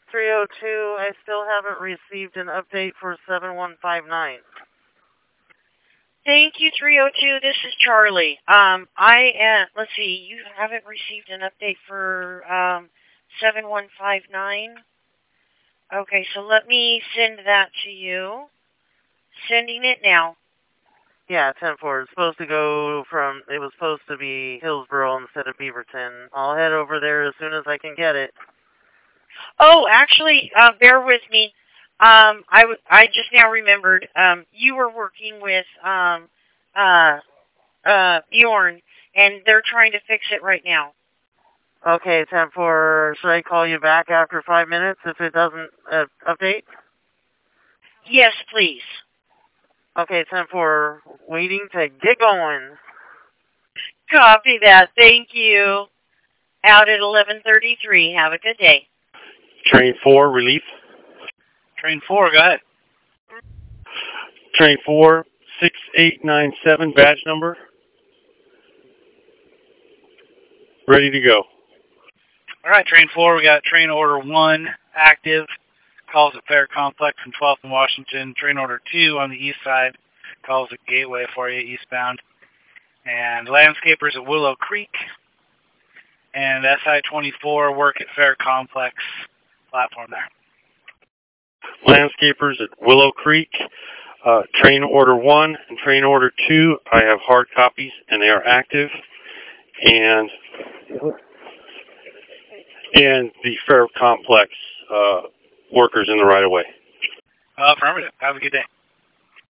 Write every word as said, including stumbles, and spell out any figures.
three oh two, I still haven't received an update for seven one five nine. Thank you, three oh two. This is Charlie. Um, I, uh, let's see, you haven't received an update for um, seven one five nine? Okay, so let me send that to you. Sending it now. Yeah, ten four. It's supposed to go from, it was supposed to be Hillsboro instead of Beaverton. I'll head over there as soon as I can get it. Oh, actually, uh, bear with me. Um, I, w I just now remembered, um, you were working with um, uh, uh, Bjorn, and they're trying to fix it right now. Okay, ten four. Should I call you back after five minutes if it doesn't uh, update? Yes, please. Okay, ten four. Waiting to get going. Copy that. Thank you. Out at eleven thirty-three. Have a good day. Train four, relief. Train four, go ahead. Train four, six eight nine seven, badge number. Ready to go. All right, train four, we got train order one active. Calls at Fair Complex in twelfth and Washington. Train order two on the east side. Calls at Gateway for you, eastbound. And landscapers at Willow Creek. And S I twenty-four work at Fair Complex platform there. Landscapers at Willow Creek. Uh, train order one and train order two, I have hard copies and they are active. And and the Fair Complex uh, workers in the right of way. Uh, affirmative. Have a good day.